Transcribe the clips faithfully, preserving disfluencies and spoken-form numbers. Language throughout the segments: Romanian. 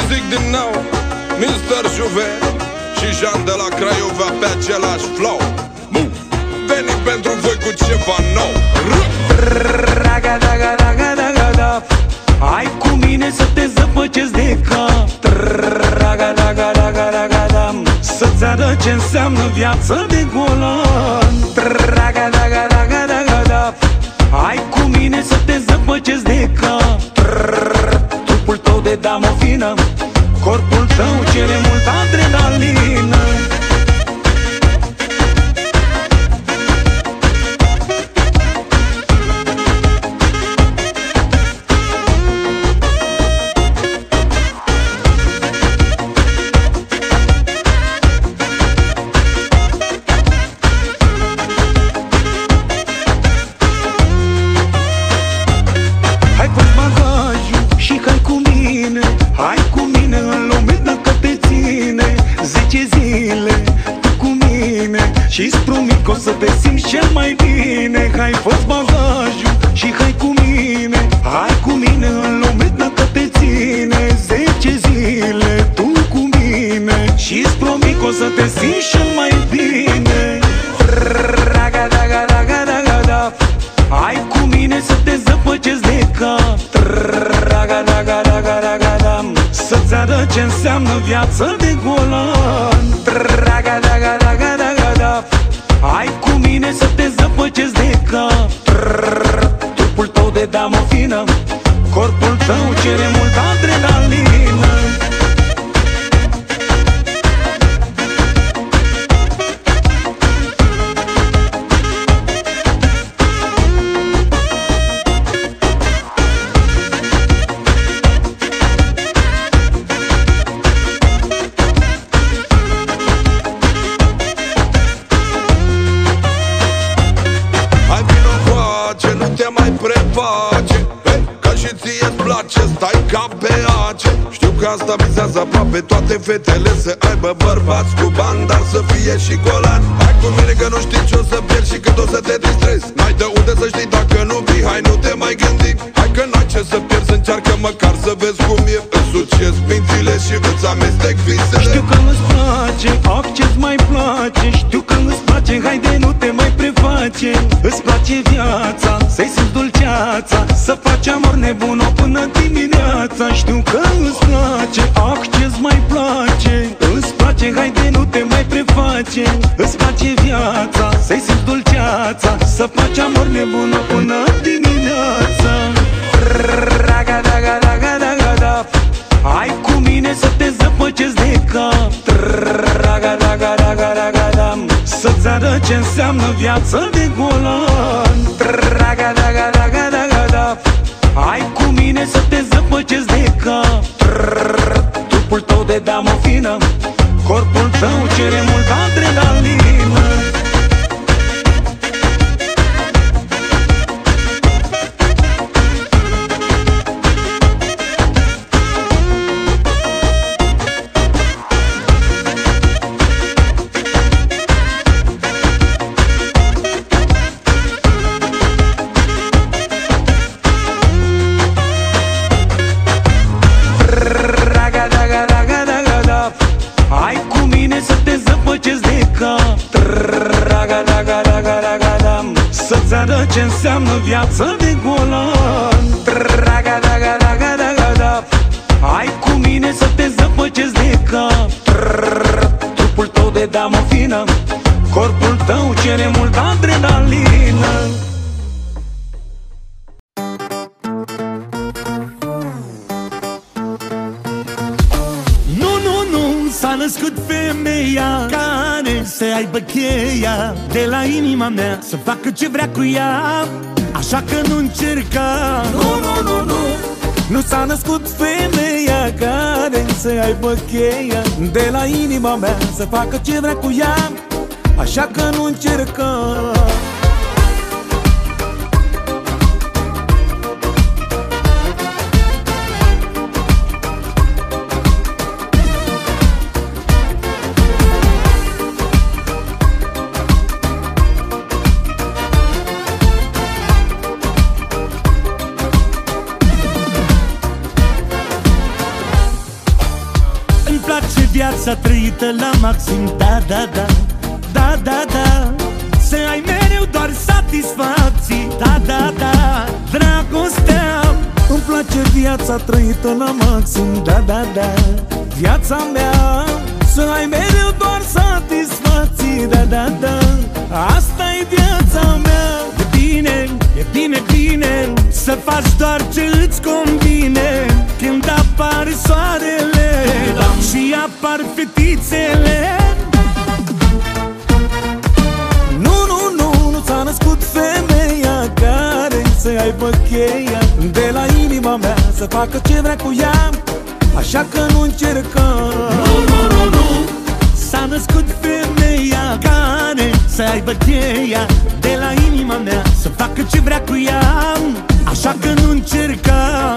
zic din nou, mister Juve și Jean de la Craiova pe același flow. Veni pentru voi cu ceva nou. Raga, raga, raga, raga, da. Hai cu mine să te zăpăcesc de cap. Raga, raga, raga, raga, da. Să-ți arăt ce înseamnă viață de golan. Raga, raga, raga, raga, da. Hai cu mine să te zăpăcesc de cap. Trupul tău de damă fină, corpul tău cere mult adrenalină. Și-ți promit că o să te simți cel mai bine. Hai, fă-ți bagajul și hai cu mine. Hai cu mine în lume dacă te ține. Zece zile tu cu mine. Și-ți promit că o să te simți cel mai bine. Raga, raga, raga, raga, da. Hai cu mine să te zăpăcesc de cap. Raga, raga, raga, raga, da. Să-ți arăt ce înseamnă viață de golan. Raga, raga, raga, raga, da. Hai cu mine să te zăpăcesc de cap. Trupul tău de damă fină, corpul tău cere mult adrenalină. Stai ca pe ace. Știu că asta vizează aproape toate fetele, să aibă bărbați cu bani, dar să fie și golan. Hai cu mine că nu știi ce o să pierzi și când o să te distrezi. N-ai de unde să știi dacă nu vii, hai nu te mai gândi. Hai că n-ai ce să pierzi, încearcă măcar să vezi cum e. Îți suciez mințile și îți amestec visele. Știu că îți place, ah ce-ți mai place. Știu că îți place, haide nu te mai preface. Îți place viața, să-i simți dulceața, să faci amor nebun până dimineața. Știu că îți place, ah ce-ți mai place. Îți place, haide nu te mai preface. Îți place viața, să-i simți dulceața, să faci amor nebun până dimineața. Raga, raga, raga, raga, da. Hai cu mine să te zăpăcesc de cap. Raga, raga, raga, raga, da. Să-ți arăt ce înseamnă viață de golan. Raga, raga, raga, raga, da. Hai cu mine să te zăpăcesc de cap. Trupul tău de damă fină, corpul tău cere mult adrenalină. Să-ți arăt ce înseamnă viață de golan. Raga, raga, raga, raga, da. Hai cu mine să te zăpăcesc de cap. Trupul tău de damă fină, corpul tău cere mult adrenalină. Nu, nu, nu, s-a născut femeia care să aibă cheia de la inima mea, să facă ce vrea cu ea. Așa că nu încerca. Nu, nu, nu, nu. Nu s-a născut femeia care să aibă cheia de la inima mea, să facă ce vrea cu ea. Așa că nu încerca. viața trăită la maxim. Da, da, da, da, da, da. Să ai mereu doar satisfacții. Da, da, da, dragostea. Îmi place viața trăită la maxim. Da, da, da, viața mea. Să ai mereu doar satisfacții. Da, da, da, asta e viața mea. E bine, e bine, bine să faci doar ce îți convine. Când apare soarele și apar fetițele. Nu, nu, nu, nu ți-a născut femeia care să aibă cheia de la inima mea, să facă ce vrea cu ea, așa că nu încerca. Nu, nu, nu, nu. S-a născut femeia care să aibă cheia de la inima mea, să facă ce vrea cu ea, așa că nu încerca.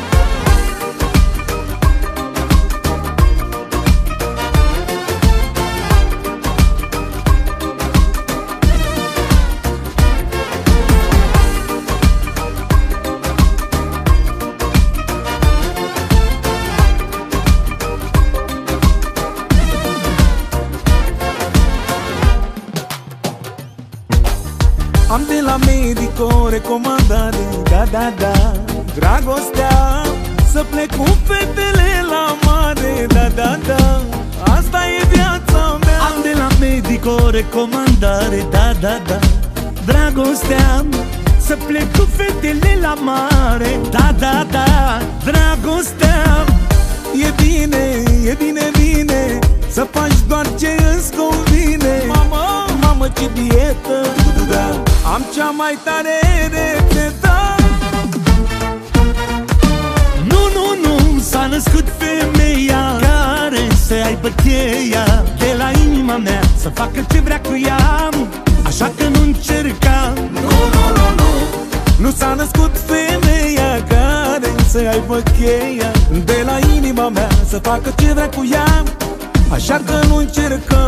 Am de la medic o recomandare. Da, da, da, dragostea. Să plec cu fetele la mare. Da, da, da, asta e viața mea. Am de la medic o recomandare. Da, da, da, dragostea. Să plec cu fetele la mare. Da, da, da, dragostea. E bine, e bine, bine să faci doar ce îți convine. Mamă, mamă, ce dietă. Da, am cea mai tare rețetă. Nu, nu, nu, s-a născut femeia care să aibă cheia de la inima mea, să facă ce vrea cu ea, așa că nu încerca. Nu, nu, nu, nu. Nu s-a născut femeia care să aibă cheia de la inima mea, să facă ce vrea cu ea, așa că nu încerca.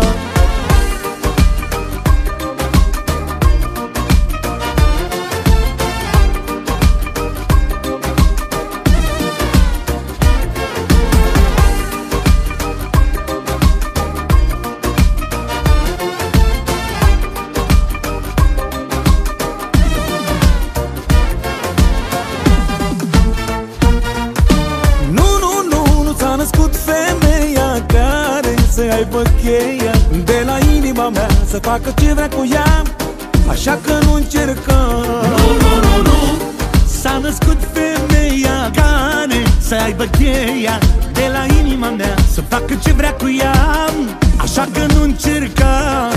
Aibă cheia de la inima mea, să facă ce vrea cu ea, așa că nu încerca. Nu, nu, nu, nu. S-a născut femeia care să aibă cheia de la inima mea, să facă ce vrea cu ea, așa că nu încerca.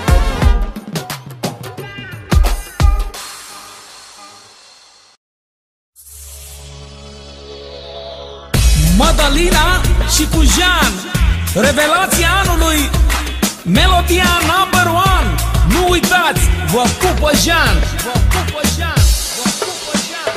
Madalina și cu Jean, revelația anului, melodia number one. Nu uitați, vă pupă Jean. Vă pupă Jean. Vă pupă Jean.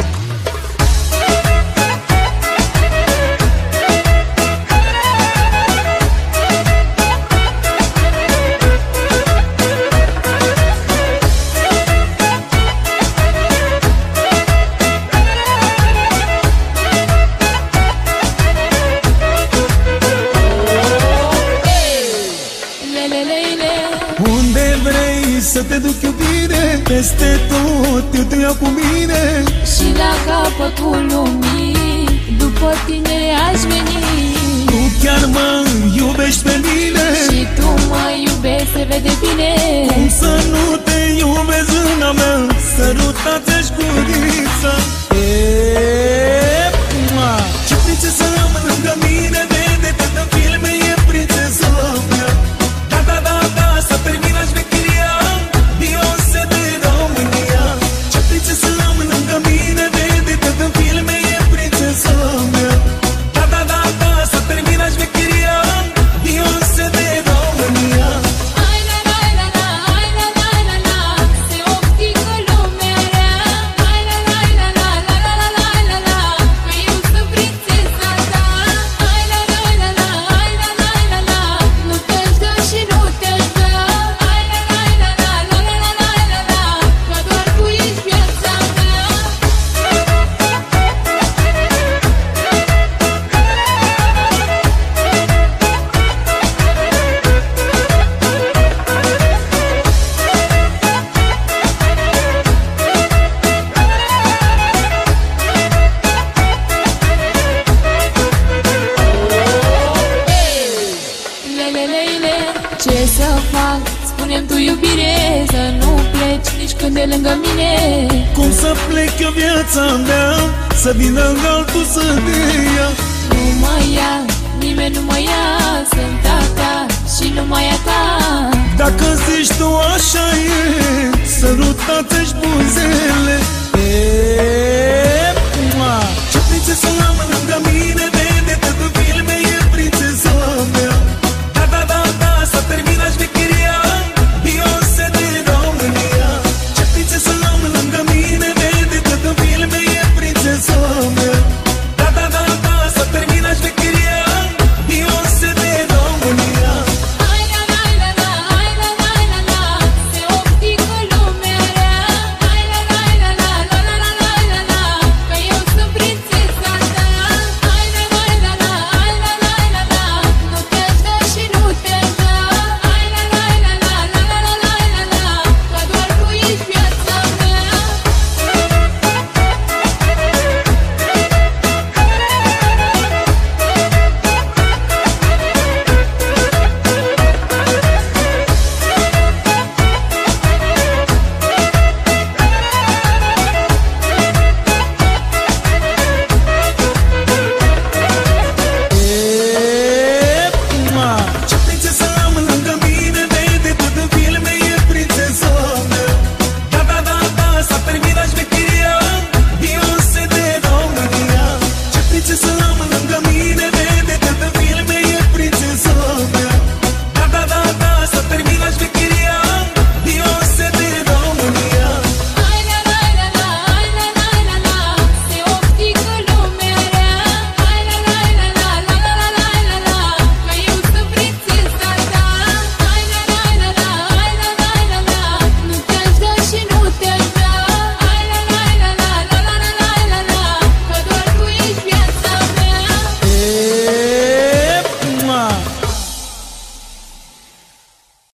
Să te duc iubire, peste tot eu te iau cu mine. Și la capătul lumii, după tine aș veni. Tu chiar mă iubești pe mine Și tu mă iubești, se vede bine. Cum să nu te iubesc, zâna mea, sărutați-și gurița. Ce prințesă rămân lângă mine, vede că în filme e prințesa mea. Da, da, da, da, s-a terminat șmecheria, Beyoncé de România. Ce prințesă rămân lângă mine, vede că în filme e prințesa mea. Da, da, da, da, s-a terminat șmecheria, Beyoncé de România. Ai la la la la, ai la la la la, se oftică lumea rea. Ai la la la la când e lângă mine. Cum să plec eu viața mea, să vină altul să te ia? Nu mă ia, nimeni nu mă ia, sunt a ta și numai a ta. Dacă zici tu așa e, sărutați-și buzele. E,